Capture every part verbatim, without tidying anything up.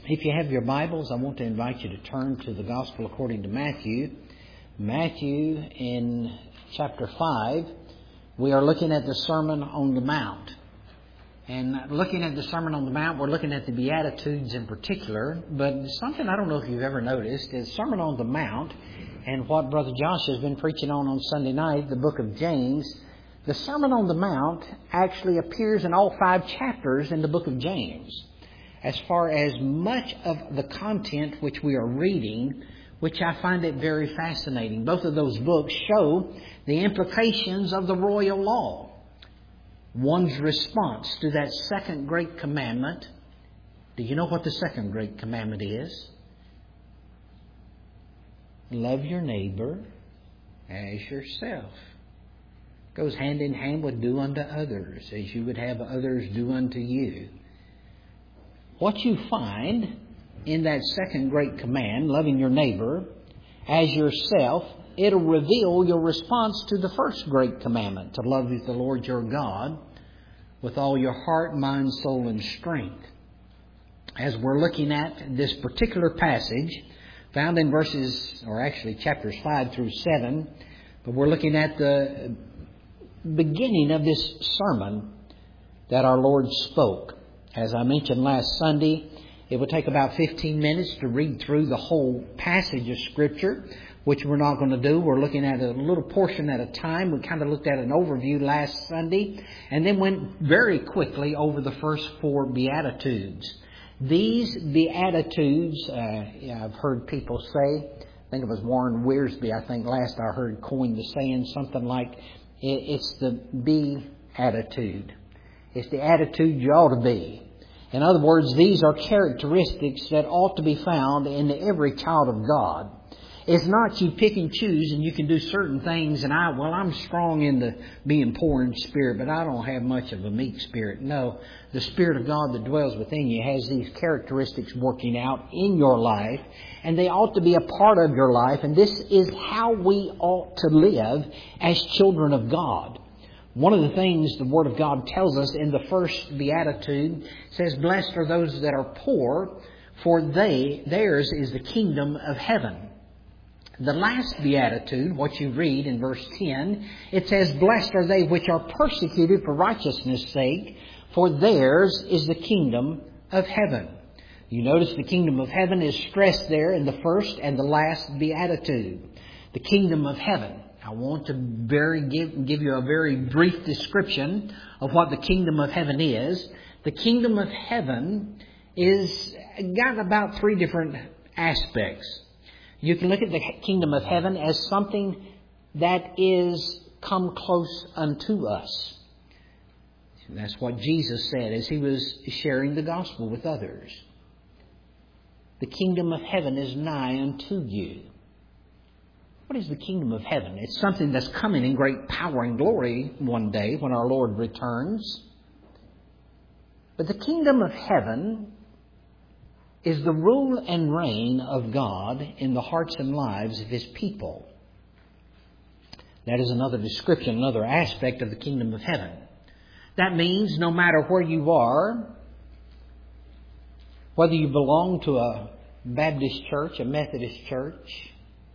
If you have your Bibles, I want to invite you to turn to the Gospel according to Matthew. Matthew in chapter five, we are looking at the Sermon on the Mount. And looking at the Sermon on the Mount, we're looking at the Beatitudes in particular. But something I don't know if you've ever noticed is Sermon on the Mount and what Brother Josh has been preaching on on Sunday night, the book of James. The Sermon on the Mount actually appears in all five chapters in the book of James, as far as much of the content which we are reading, which I find it very fascinating. Both of those books show the implications of the royal law. One's response to that second great commandment. Do you know what the second great commandment is? Love your neighbor as yourself. Goes hand in hand with do unto others as you would have others do unto you. What you find in that second great command, loving your neighbor as yourself, it'll reveal your response to the first great commandment, to love the Lord your God with all your heart, mind, soul, and strength. As we're looking at this particular passage, found in verses, or actually chapters five through seven, but we're looking at the beginning of this sermon that our Lord spoke. As I mentioned last Sunday, it will take about fifteen minutes to read through the whole passage of Scripture, which we're not going to do. We're looking at a little portion at a time. We kind of looked at an overview last Sunday and then went very quickly over the first four Beatitudes. These Beatitudes, uh, yeah, I've heard people say, I think it was Warren Wiersbe, I think last I heard coined the saying something like, it's the Be-attitude. It's the attitude you ought to be. In other words, these are characteristics that ought to be found in every child of God. It's not you pick and choose and you can do certain things and I, well, I'm strong in the being poor in spirit, but I don't have much of a meek spirit. No, the Spirit of God that dwells within you has these characteristics working out in your life, and they ought to be a part of your life, and this is how we ought to live as children of God. One of the things the Word of God tells us in the first Beatitude says, blessed are those that are poor, for they, theirs is the kingdom of heaven. The last Beatitude, what you read in verse ten, it says, blessed are they which are persecuted for righteousness' sake, for theirs is the kingdom of heaven. You notice the kingdom of heaven is stressed there in the first and the last Beatitude. The kingdom of heaven. I want to very give, give you a very brief description of what the kingdom of heaven is. The kingdom of heaven is got about three different aspects. You can look at the kingdom of heaven as something that is come close unto us. That's what Jesus said as He was sharing the gospel with others. The kingdom of heaven is nigh unto you. What is the kingdom of heaven? It's something that's coming in great power and glory one day when our Lord returns. But the kingdom of heaven is the rule and reign of God in the hearts and lives of His people. That is another description, another aspect of the kingdom of heaven. That means no matter where you are, whether you belong to a Baptist church, a Methodist church,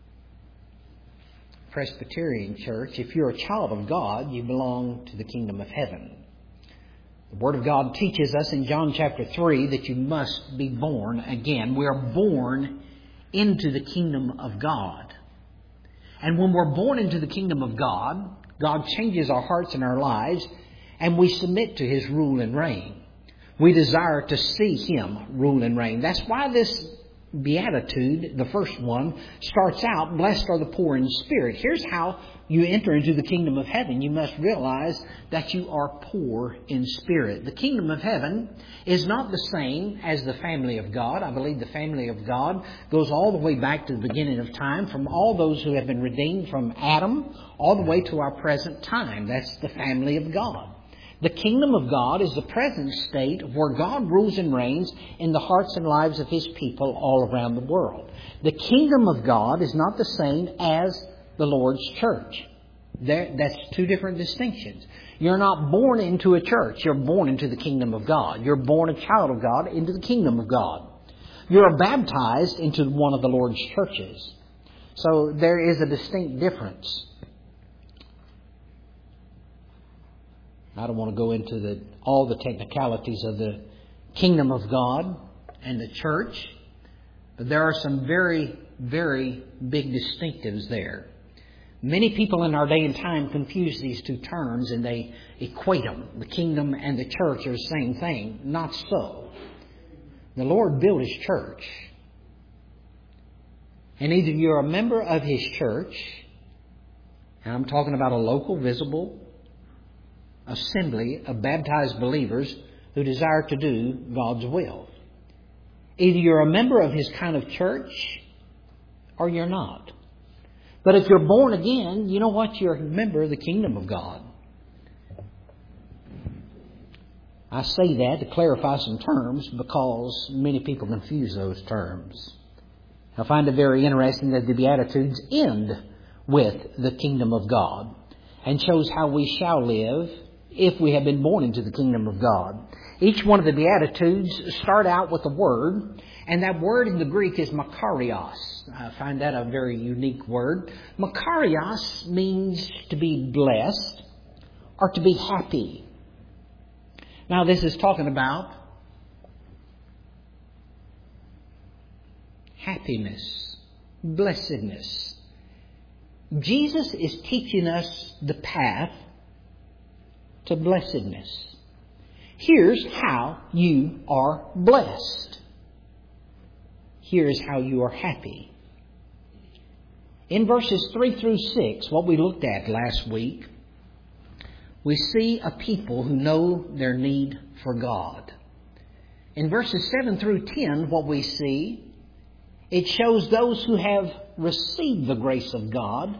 Presbyterian church, if you're a child of God, you belong to the kingdom of heaven. The Word of God teaches us in John chapter three that you must be born again. We are born into the kingdom of God. And when we're born into the kingdom of God, God changes our hearts and our lives, and we submit to His rule and reign. We desire to see Him rule and reign. That's why this Beatitude, the first one, starts out, blessed are the poor in spirit. Here's how you enter into the kingdom of heaven. You must realize that you are poor in spirit. The kingdom of heaven is not the same as the family of God. I believe the family of God goes all the way back to the beginning of time, from all those who have been redeemed from Adam all the way to our present time. That's the family of God. The kingdom of God is the present state where God rules and reigns in the hearts and lives of His people all around the world. The kingdom of God is not the same as the Lord's church. There, that's two different distinctions. You're not born into a church. You're born into the kingdom of God. You're born a child of God into the kingdom of God. you're baptized into one of the Lord's churches. So there is a distinct difference. I don't want to go into the, all the technicalities of the kingdom of God and the church, but there are some very, very big distinctives there. Many people in our day and time confuse these two terms and they equate them. The kingdom and the church are the same thing. Not so. The Lord built His church. And either you're a member of His church, and I'm talking about a local, visible assembly of baptized believers who desire to do God's will. Either you're a member of His kind of church or you're not. But if you're born again, you know what? You're a member of the kingdom of God. I say that to clarify some terms because many people confuse those terms. I find it very interesting that the Beatitudes end with the kingdom of God and shows how we shall live if we have been born into the kingdom of God. Each one of the Beatitudes start out with a word, and that word in the Greek is makarios. I find that a very unique word. Makarios means to be blessed or to be happy. Now this is talking about happiness, blessedness. Jesus is teaching us the path to blessedness. Here's how you are blessed. Here's how you are happy. In verses three through six, what we looked at last week, we see a people who know their need for God. In verses seven through ten, what we see, it shows those who have received the grace of God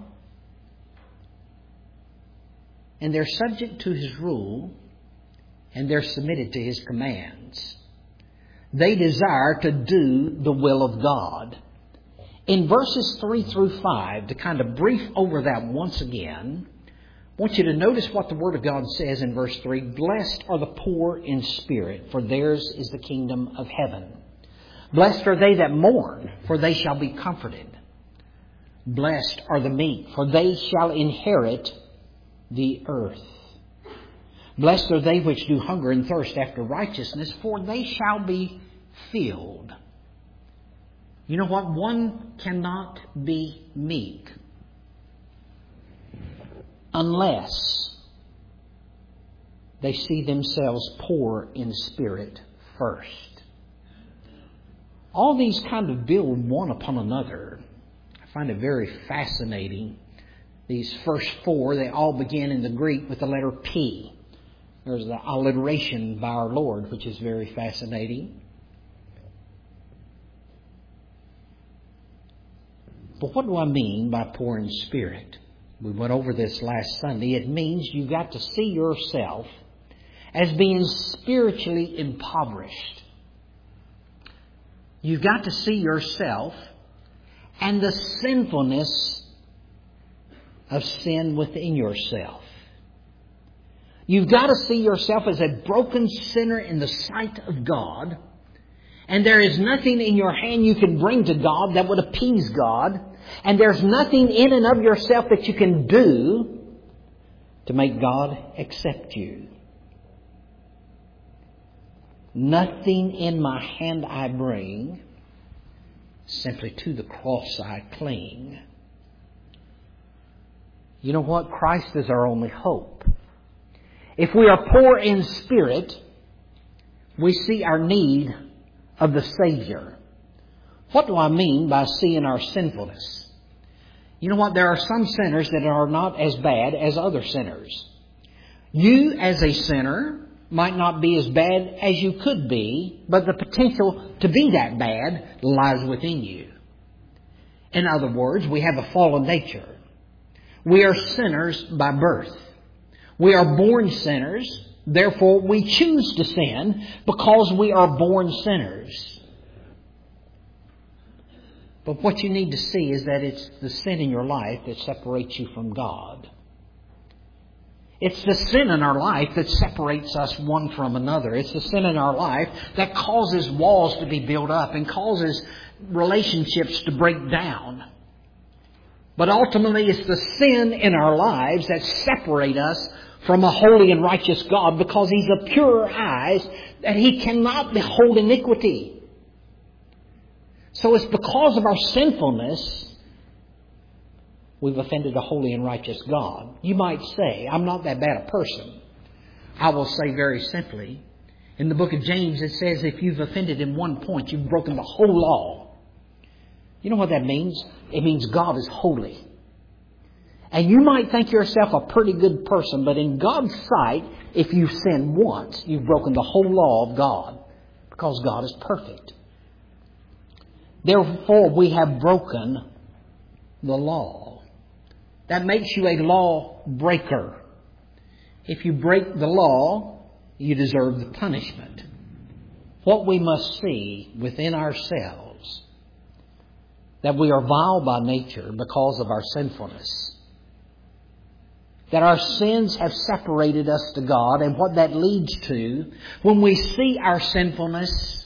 and they're subject to His rule and they're submitted to His commands. They desire to do the will of God. In verses three through five, to kind of brief over that once again, I want you to notice what the Word of God says in verse three. Blessed are the poor in spirit, for theirs is the kingdom of heaven. Blessed are they that mourn, for they shall be comforted. Blessed are the meek, for they shall inherit the earth. Blessed are they which do hunger and thirst after righteousness, for they shall be filled. You know what? One cannot be meek unless they see themselves poor in spirit first. All these kind of build one upon another. I find it very fascinating. These first four, they all begin in the Greek with the letter P. There's the alliteration by our Lord, which is very fascinating. But what do I mean by poor in spirit? We went over this last Sunday. It means you've got to see yourself as being spiritually impoverished. You've got to see yourself and the sinfulness of sin within yourself. You've got to see yourself as a broken sinner in the sight of God. And there is nothing in your hand you can bring to God that would appease God. And there's nothing in and of yourself that you can do to make God accept you. Nothing in my hand I bring, simply to the cross I cling. You know what? Christ is our only hope. If we are poor in spirit, we see our need of the Savior. What do I mean by seeing our sinfulness? You know what? There are some sinners that are not as bad as other sinners. You as a sinner might not be as bad as you could be, but the potential to be that bad lies within you. In other words, we have a fallen nature. We are sinners by birth. We are born sinners. Therefore, we choose to sin because we are born sinners. But what you need to see is that it's the sin in your life that separates you from God. It's the sin in our life that separates us one from another. It's the sin in our life that causes walls to be built up and causes relationships to break down. But ultimately, it's the sin in our lives that separate us from a holy and righteous God, because He's of purer eyes that He cannot behold iniquity. So it's because of our sinfulness we've offended a holy and righteous God. You might say, I'm not that bad a person. I will say very simply, in the book of James it says if you've offended in one point, you've broken the whole law. You know what that means? It means God is holy. And you might think yourself a pretty good person, but in God's sight, if you sin once, you've broken the whole law of God, because God is perfect. Therefore, we have broken the law. That makes you a law breaker. If you break the law, you deserve the punishment. What we must see within ourselves, that we are vile by nature because of our sinfulness. That our sins have separated us to God, and what that leads to, when we see our sinfulness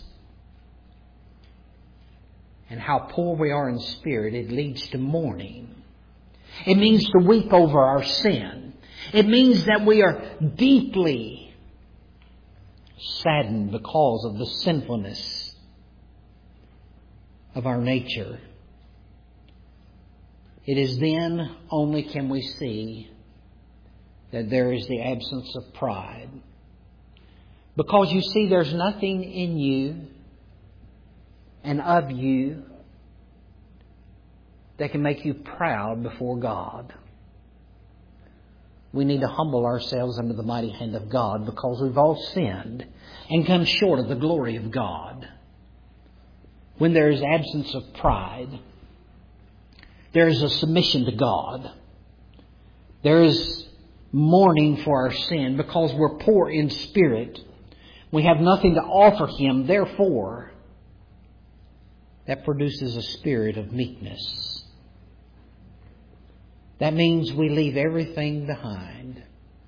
and how poor we are in spirit, it leads to mourning. It means to weep over our sin. It means that we are deeply saddened because of the sinfulness of our nature. It is then only can we see that there is the absence of pride. Because you see, there's nothing in you and of you that can make you proud before God. We need to humble ourselves under the mighty hand of God, because we've all sinned and come short of the glory of God. When there is absence of pride, there is a submission to God. There is mourning for our sin, because we're poor in spirit. We have nothing to offer Him. Therefore, that produces a spirit of meekness. That means we leave everything behind.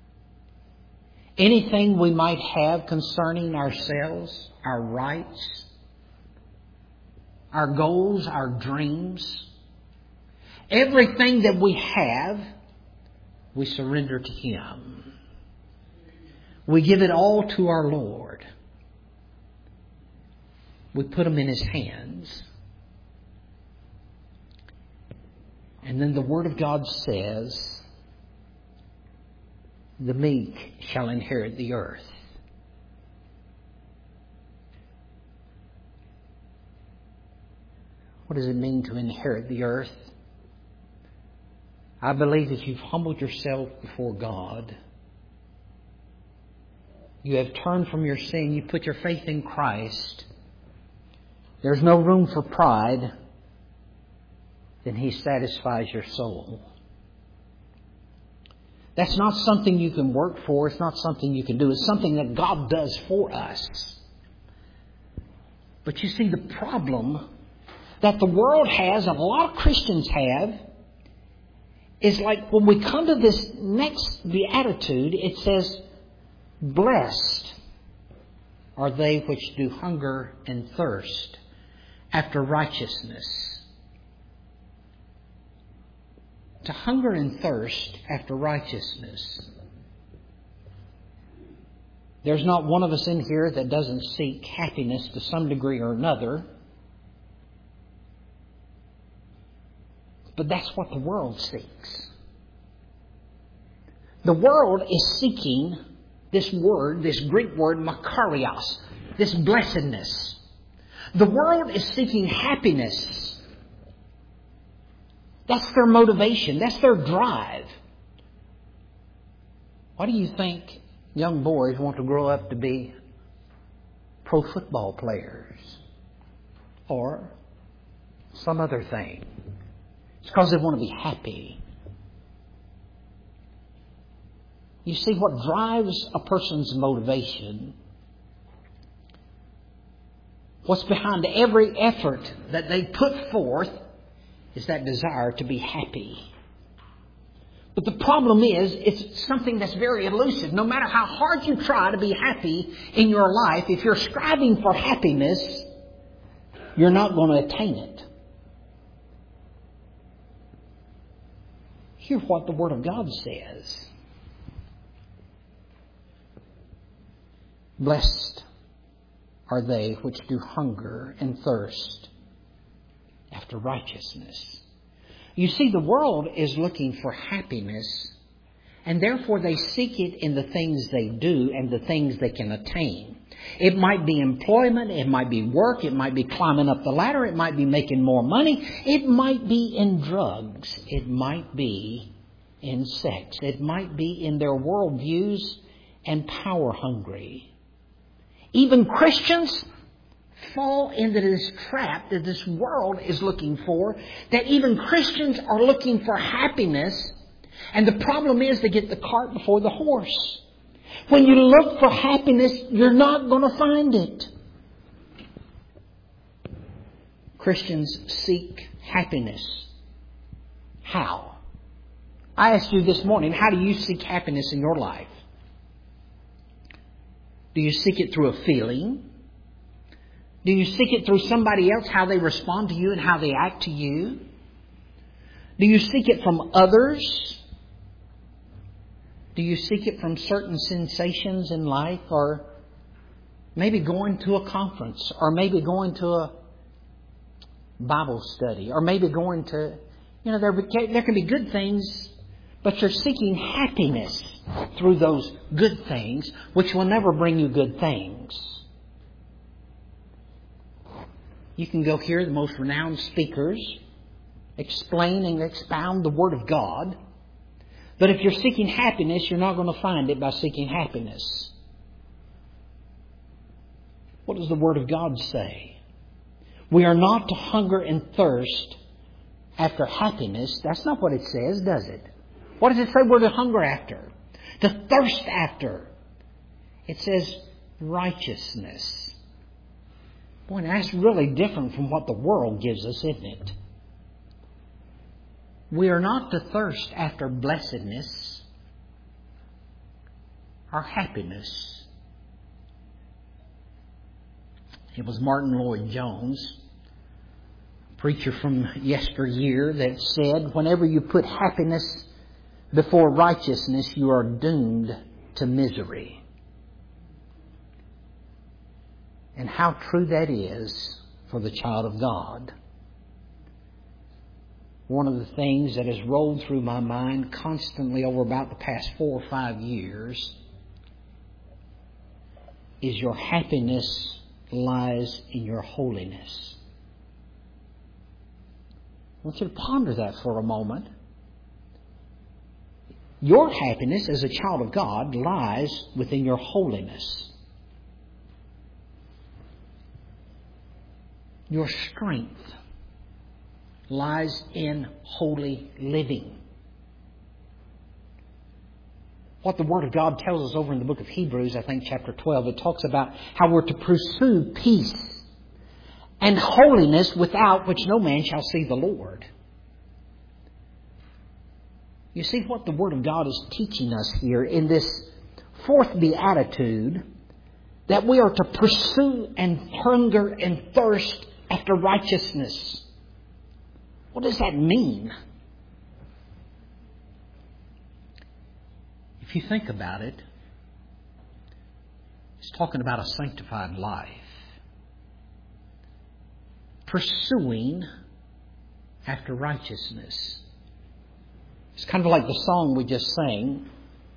Anything we might have concerning ourselves, our rights, our goals, our dreams, everything that we have, we surrender to Him. We give it all to our Lord. We put them in His hands. And then the Word of God says, the meek shall inherit the earth. What does it mean to inherit the earth? I believe that you've humbled yourself before God. You have turned from your sin. You put your faith in Christ. There's no room for pride. Then He satisfies your soul. That's not something you can work for. It's not something you can do. It's something that God does for us. But you see, the problem that the world has, and a lot of Christians have, is like when we come to this next beatitude, it says, blessed are they which do hunger and thirst after righteousness. To hunger and thirst after righteousness. There's not one of us in here that doesn't seek happiness to some degree or another. But that's what the world seeks. The world is seeking this word, this Greek word, makarios, this blessedness. The world is seeking happiness. That's their motivation. That's their drive. Why do you think young boys want to grow up to be pro football players or some other thing? It's because they want to be happy. You see, what drives a person's motivation, what's behind every effort that they put forth, is that desire to be happy. But the problem is, it's something that's very elusive. No matter how hard you try to be happy in your life, if you're striving for happiness, you're not going to attain it. Hear what the Word of God says. Blessed are they which do hunger and thirst after righteousness. You see, the world is looking for happiness, and therefore they seek it in the things they do and the things they can attain. It might be employment, it might be work, it might be climbing up the ladder, it might be making more money, it might be in drugs, it might be in sex, it might be in their worldviews and power hungry. Even Christians fall into this trap that this world is looking for, that even Christians are looking for happiness, and the problem is they get the cart before the horse. When you look for happiness, you're not going to find it. Christians seek happiness. How? I asked you this morning, how do you seek happiness in your life? Do you seek it through a feeling? Do you seek it through somebody else, how they respond to you and how they act to you? Do you seek it from others? Do you seek it from certain sensations in life, or maybe going to a conference, or maybe going to a Bible study, or maybe going to, you know, there, there can be good things, but you're seeking happiness through those good things, which will never bring you good things. You can go hear the most renowned speakers explain and expound the Word of God. But if you're seeking happiness, you're not going to find it by seeking happiness. What does the Word of God say? We are not to hunger and thirst after happiness. That's not what it says, does it? What does it say we're to hunger after? To thirst after. It says righteousness. Boy, that's really different from what the world gives us, isn't it? We are not to thirst after blessedness or happiness. It was Martin Lloyd-Jones, a preacher from yesteryear, that said, whenever you put happiness before righteousness, you are doomed to misery. And how true that is for the child of God. One of the things that has rolled through my mind constantly over about the past four or five years is your happiness lies in your holiness. I want you to ponder that for a moment. Your happiness as a child of God lies within your holiness. Your strength lies in holy living. What the Word of God tells us over in the book of Hebrews, I think chapter twelve, it talks about how we're to pursue peace and holiness, without which no man shall see the Lord. You see what the Word of God is teaching us here in this fourth beatitude, that we are to pursue and hunger and thirst after righteousness. What does that mean? If you think about it, it's talking about a sanctified life. Pursuing after righteousness. It's kind of like the song we just sang.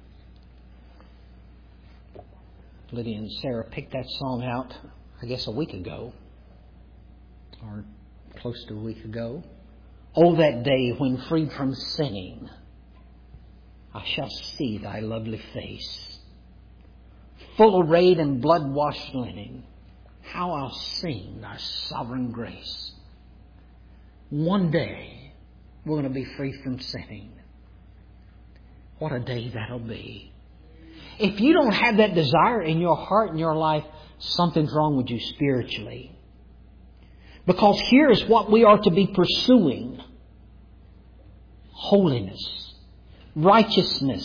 Lydia and Sarah picked that song out, I guess, a week ago. Or close to a week ago. Oh, that day when freed from sinning, I shall see thy lovely face. Full arrayed in blood-washed linen, how I'll sing thy sovereign grace. One day, we're going to be free from sinning. What a day that'll be. If you don't have that desire in your heart and your life, something's wrong with you spiritually. Because here is what we are to be pursuing. Holiness. righteousness.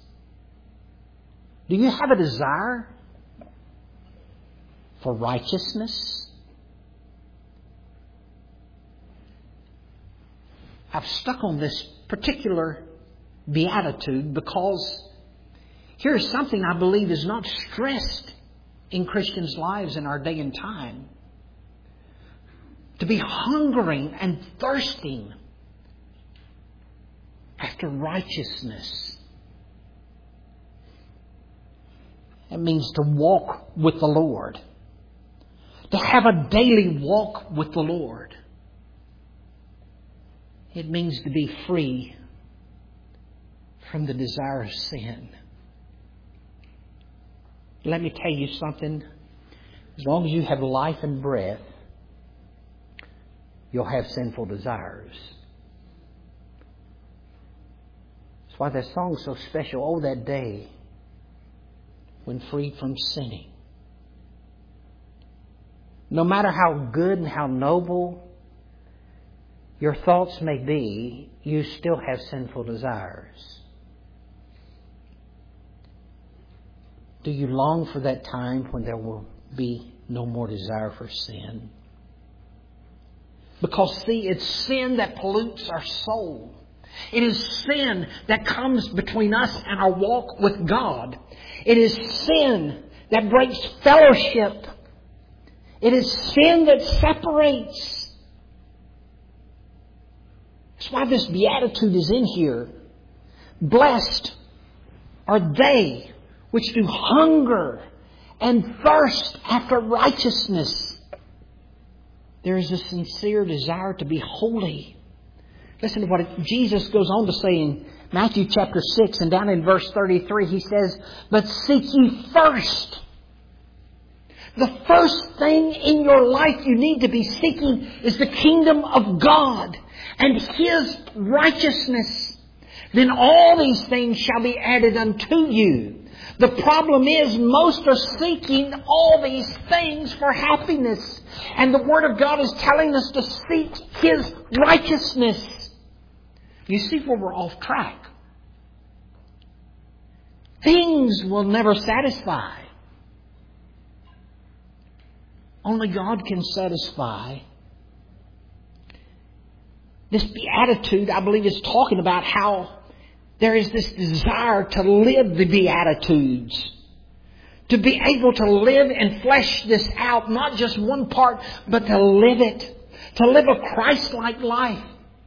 Do you have a desire for righteousness? I've stuck on this particular beatitude because here's something I believe is not stressed in Christians' lives in our day and time. To be hungering and thirsting after righteousness. It means to walk with the Lord. To have a daily walk with the Lord. It means to be free from the desire of sin. Let me tell you something. As long as you have life and breath, you'll have sinful desires. That's why that song's so special. Oh, that day when freed from sinning. No matter how good and how noble your thoughts may be, you still have sinful desires. Do you long for that time when there will be no more desire for sin? Because, see, it's sin that pollutes our soul. It is sin that comes between us and our walk with God. It is sin that breaks fellowship. It is sin that separates. That's why this beatitude is in here. Blessed are they which do hunger and thirst after righteousness. There is a sincere desire to be holy. Listen to what Jesus goes on to say in Matthew chapter six and down in verse thirty-three. He says, "But seek ye first." The first thing in your life you need to be seeking is the kingdom of God and His righteousness. Then all these things shall be added unto you. The problem is most are seeking all these things for happiness. And the Word of God is telling us to seek His righteousness. You see where we're off track. Things will never satisfy. Only God can satisfy. This beatitude, I believe, is talking about how there is this desire to live the Beatitudes. To be able to live and flesh this out, not just one part, but to live it. To live a Christ-like life.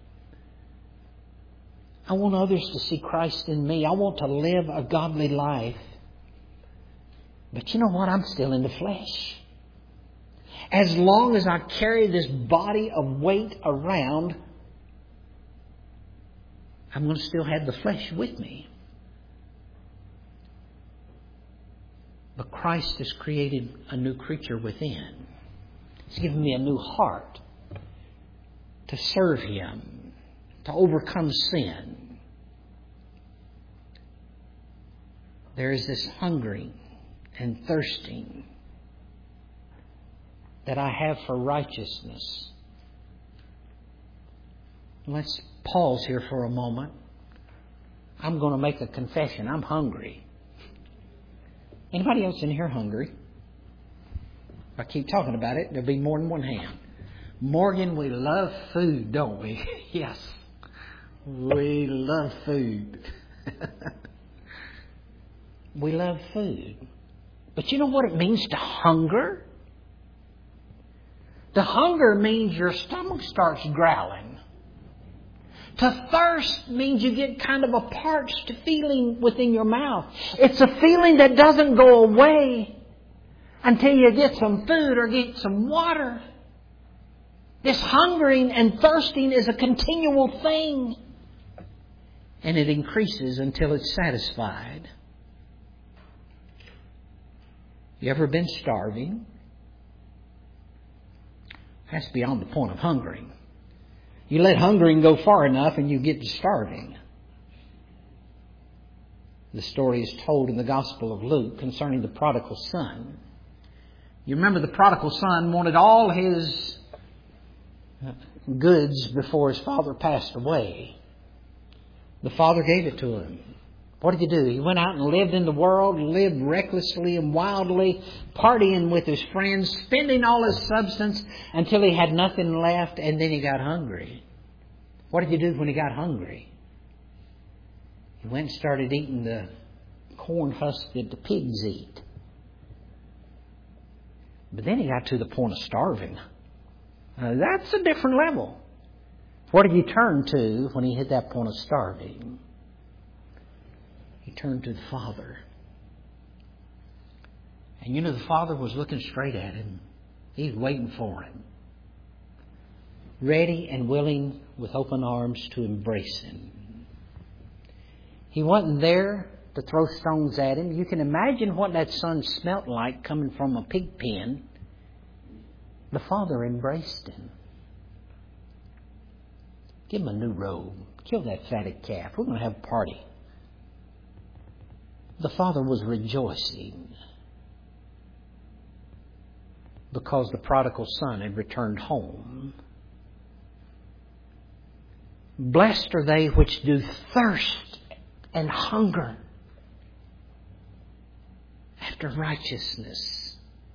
I want others to see Christ in me. I want to live a godly life. But you know what? I'm still in the flesh. As long as I carry this body of weight around, I'm going to still have the flesh with me. But Christ has created a new creature within. He's given me a new heart to serve Him, to overcome sin. There is this hungering and thirsting that I have for righteousness. Let's pause here for a moment. I'm going to make a confession. I'm hungry. Anybody else in here hungry? If I keep talking about it, there'll be more than one hand. Morgan, we love food, don't we? Yes. We love food. We love food. But you know what it means to hunger? To hunger means your stomach starts growling. To thirst means you get kind of a parched feeling within your mouth. It's a feeling that doesn't go away until you get some food or get some water. This hungering and thirsting is a continual thing. And it increases until it's satisfied. You ever been starving? That's beyond the point of hungering. You let hungering go far enough and you get to starving. The story is told in the Gospel of Luke concerning the prodigal son. You remember the prodigal son wanted all his goods before his father passed away. The Father gave it to him. What did he do? He went out and lived in the world, lived recklessly and wildly, partying with his friends, spending all his substance until he had nothing left, and then he got hungry. What did he do when he got hungry? He went and started eating the corn husk that the pigs eat. But then he got to the point of starving. Uh, that's a different level. What did he turn to when he hit that point of starving? He turned to the Father. And you know, the Father was looking straight at him. He was waiting for him. Ready and willing with open arms to embrace him. He wasn't there to throw stones at him. You can imagine what that son smelt like coming from a pig pen. The Father embraced him. Give him a new robe. Kill that fatted calf. We're going to have a party. The Father was rejoicing because the prodigal son had returned home. Blessed are they which do thirst and hunger after righteousness.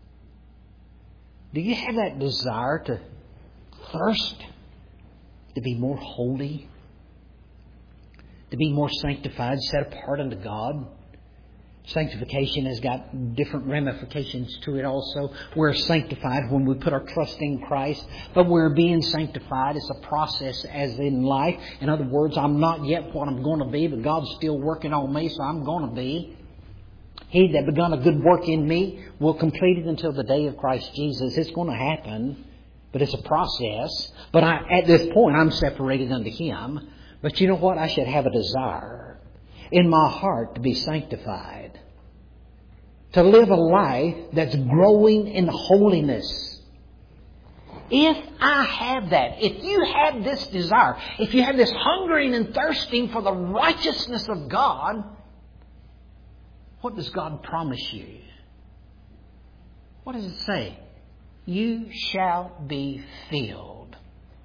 Do you have that desire to thirst, to be more holy, to be more sanctified, set apart unto God? Sanctification has got different ramifications to it also. We're sanctified when we put our trust in Christ, but we're being sanctified. It's a process as in life. In other words, I'm not yet what I'm going to be, but God's still working on me, so I'm going to be. He that begun a good work in me will complete it until the day of Christ Jesus. It's going to happen, but it's a process. But I, at this point, I'm separated unto Him. But you know what? I should have a desire in my heart to be sanctified, to live a life that's growing in holiness. If I have that, if you have this desire, if you have this hungering and thirsting for the righteousness of God, what does God promise you? What does it say? You shall be filled.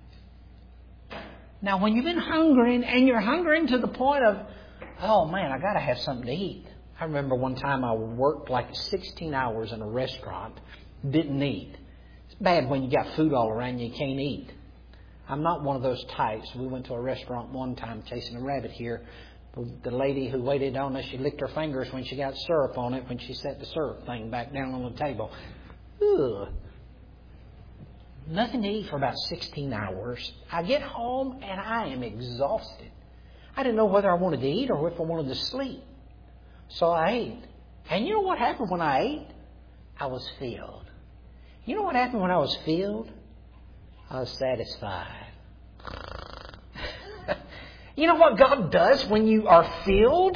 Now, when you've been hungering, and you're hungering to the point of, oh man, I got to have something to eat. I remember one time I worked like sixteen hours in a restaurant, didn't eat. It's bad when you got food all around you, you can't eat. I'm not one of those types. We went to a restaurant one time chasing a rabbit here. The lady who waited on us, she licked her fingers when she got syrup on it, when she set the syrup thing back down on the table. Ugh. Nothing to eat for about sixteen hours. I get home and I am exhausted. I didn't know whether I wanted to eat or if I wanted to sleep. So I ate. And you know what happened when I ate? I was filled. You know what happened when I was filled? I was satisfied. You know what God does when you are filled?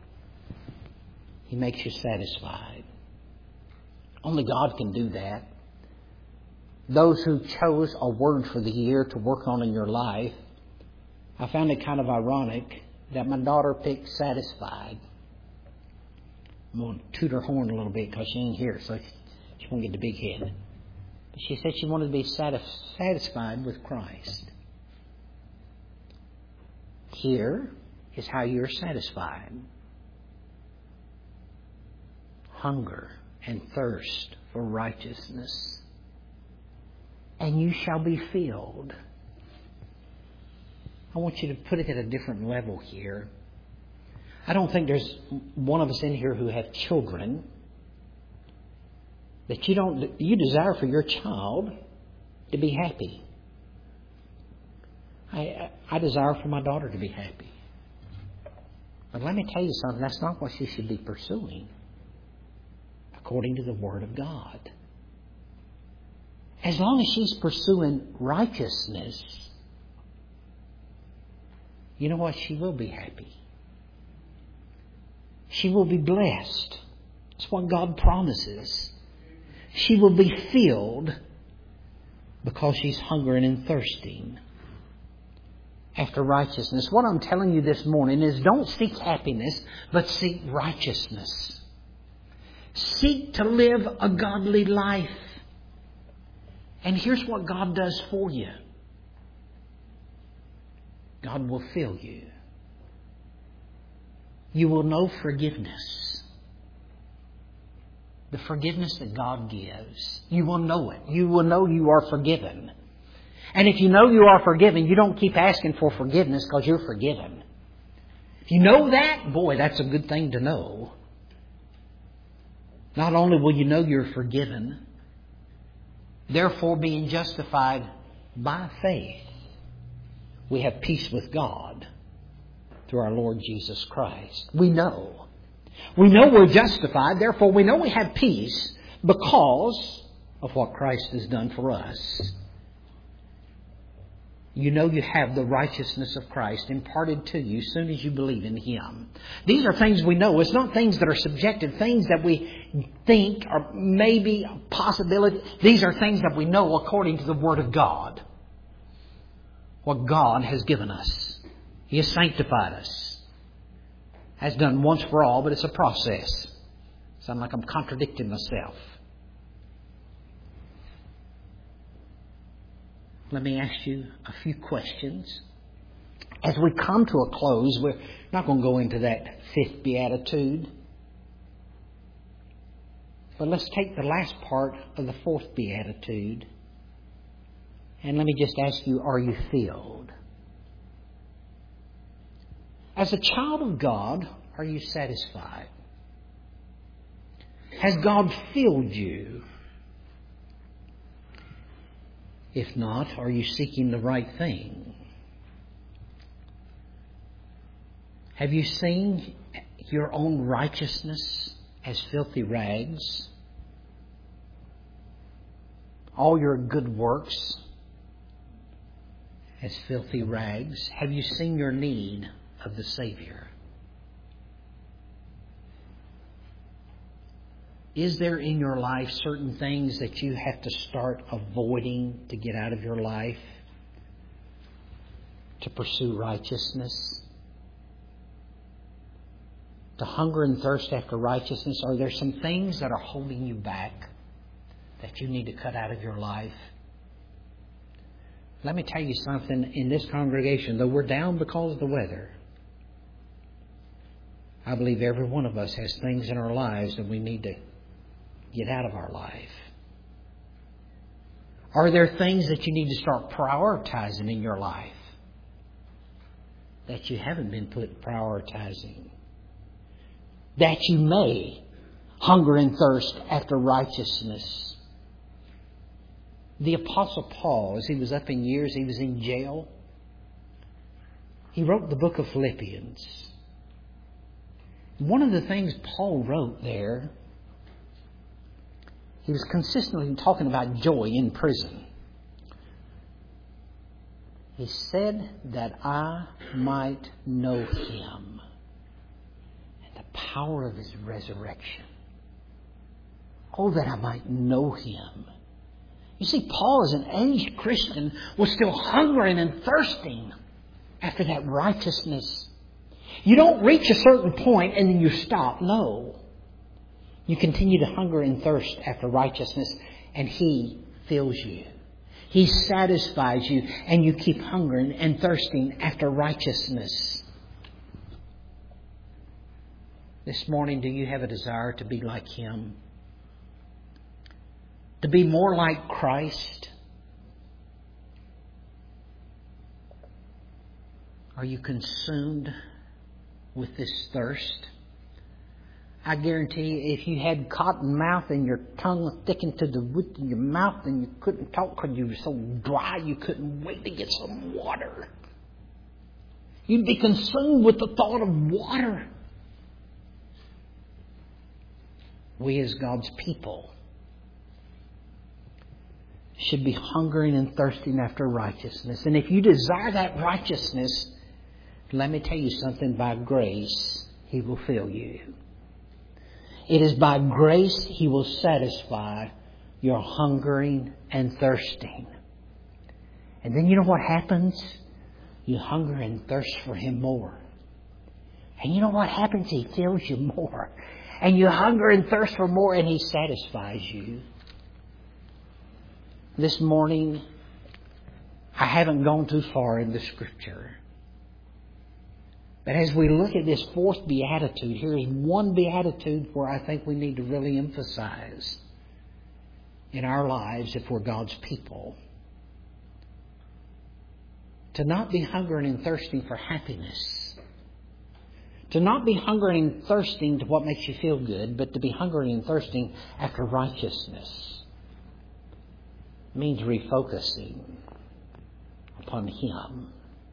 He makes you satisfied. Only God can do that. Those who chose a word for the year to work on in your life, I found it kind of ironic that my daughter picked satisfied. I'm going to toot her horn a little bit because she ain't here, so she won't get the big head. But she said she wanted to be satisfied with Christ. Here is how you're satisfied. Hunger and thirst for righteousness, and you shall be filled. I want you to put it at a different level here. I don't think there's one of us in here who have children that you don't you desire for your child to be happy. I, I desire for my daughter to be happy. But let me tell you something, that's not what she should be pursuing according to the Word of God. As long as she's pursuing righteousness, you know what? She will be happy. She will be blessed. That's what God promises. She will be filled because she's hungering and thirsting after righteousness. What I'm telling you this morning is don't seek happiness, but seek righteousness. Seek to live a godly life. And here's what God does for you. God will fill you. you will know forgiveness. The forgiveness that God gives. You will know it. You will know you are forgiven. And if you know you are forgiven, you don't keep asking for forgiveness because you're forgiven. If you know that, boy, that's a good thing to know. Not only will you know you're forgiven, therefore being justified by faith, we have peace with God through our Lord Jesus Christ. We know. We know we're justified, therefore we know we have peace because of what Christ has done for us. You know you have the righteousness of Christ imparted to you as soon as you believe in Him. These are things we know. It's not things that are subjective, things that we think are maybe a possibility. These are things that we know according to the Word of God. What God has given us. He has sanctified us. Has done once for all, but it's a process. Sound like I'm contradicting myself. Let me ask you a few questions. As we come to a close, we're not going to go into that fifth beatitude. But let's take the last part of the fourth beatitude. And let me just ask you, are you filled? As a child of God, are you satisfied? Has God filled you? If not, are you seeking the right thing? Have you seen your own righteousness as filthy rags? All your good works as filthy rags? Have you seen your need of the Savior? Is there in your life certain things that you have to start avoiding to get out of your life to pursue righteousness? To hunger and thirst after righteousness? Are there some things that are holding you back that you need to cut out of your life? Let me tell you something. In this congregation, though we're down because of the weather, I believe every one of us has things in our lives that we need to get out of our life. Are there things that you need to start prioritizing in your life that you haven't been put prioritizing? That you may hunger and thirst after righteousness. The Apostle Paul, as he was up in years, he was in jail. He wrote the book of Philippians. One of the things Paul wrote there, he was consistently talking about joy in prison. He said that I might know Him and the power of His resurrection. Oh, that I might know Him. You see, Paul, as an aged Christian, was still hungering and thirsting after that righteousness. You don't reach a certain point and then you stop. No. You continue to hunger and thirst after righteousness, and He fills you. He satisfies you, and you keep hungering and thirsting after righteousness. This morning, do you have a desire to be like Him? To be more like Christ? Are you consumed with this thirst? I guarantee you, if you had cotton mouth and your tongue was sticking to the roof of your mouth and you couldn't talk because you were so dry you couldn't wait to get some water. You'd be consumed with the thought of water. We as God's people should be hungering and thirsting after righteousness. And if you desire that righteousness, let me tell you something, by grace, He will fill you. It is by grace He will satisfy your hungering and thirsting. And then you know what happens? You hunger and thirst for Him more. And you know what happens? He fills you more. And you hunger and thirst for more, and He satisfies you. This morning, I haven't gone too far in the Scripture. But as we look at this fourth beatitude, here is one beatitude where I think we need to really emphasize in our lives if we're God's people. To not be hungering and thirsting for happiness. To not be hungering and thirsting to what makes you feel good, but to be hungering and thirsting after righteousness. It means refocusing upon Him.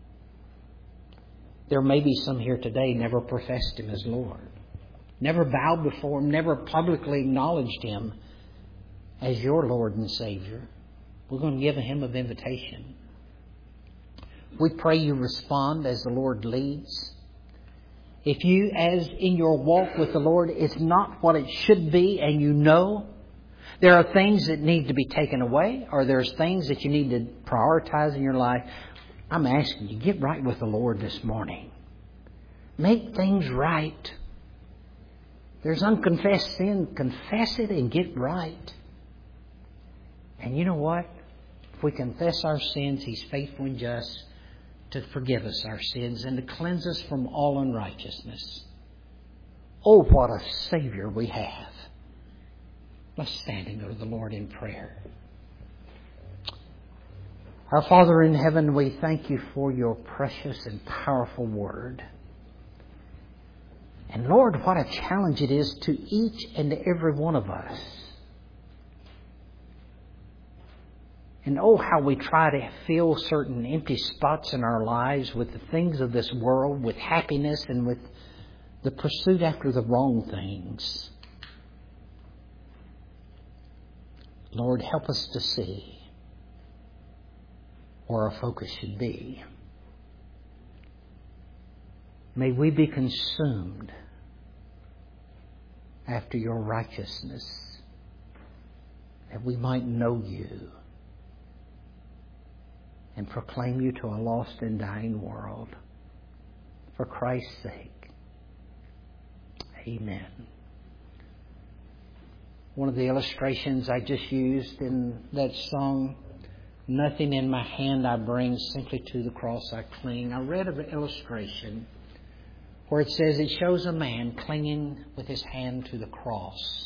There may be some here today never professed Him as Lord. Never bowed before Him, never publicly acknowledged Him as your Lord and Savior. We're going to give a hymn of invitation. We pray you respond as the Lord leads. If you, as in your walk with the Lord, it's not what it should be, and you know there are things that need to be taken away, or there's things that you need to prioritize in your life, I'm asking you, get right with the Lord this morning. Make things right. There's unconfessed sin. Confess it and get right. And you know what? If we confess our sins, He's faithful and just to forgive us our sins and to cleanse us from all unrighteousness. Oh, what a Savior we have. Let's stand and go to the Lord in prayer. Our Father in heaven, we thank you for your precious and powerful word. And Lord, what a challenge it is to each and every one of us. And oh, how we try to fill certain empty spots in our lives with the things of this world, with happiness and with the pursuit after the wrong things. Lord, help us to see where our focus should be. May we be consumed after your righteousness, that we might know you and proclaim you to a lost and dying world. For Christ's sake. Amen. One of the illustrations I just used in that song, nothing in my hand I bring, simply to the cross I cling. I read an illustration where it says it shows a man clinging with his hand to the cross.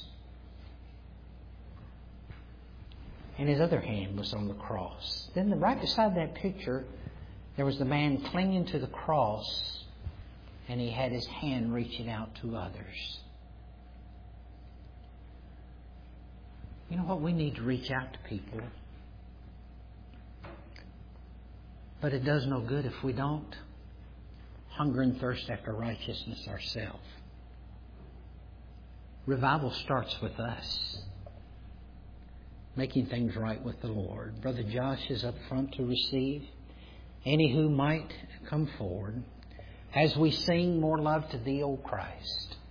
And his other hand was on the cross. Then right beside that picture, there was the man clinging to the cross, and he had his hand reaching out to others. You know what? We need to reach out to people. But it does no good if we don't hunger and thirst after righteousness ourselves. Revival starts with us, making things right with the Lord. Brother Josh is up front to receive. Any who might come forward as we sing More Love to Thee, O Christ.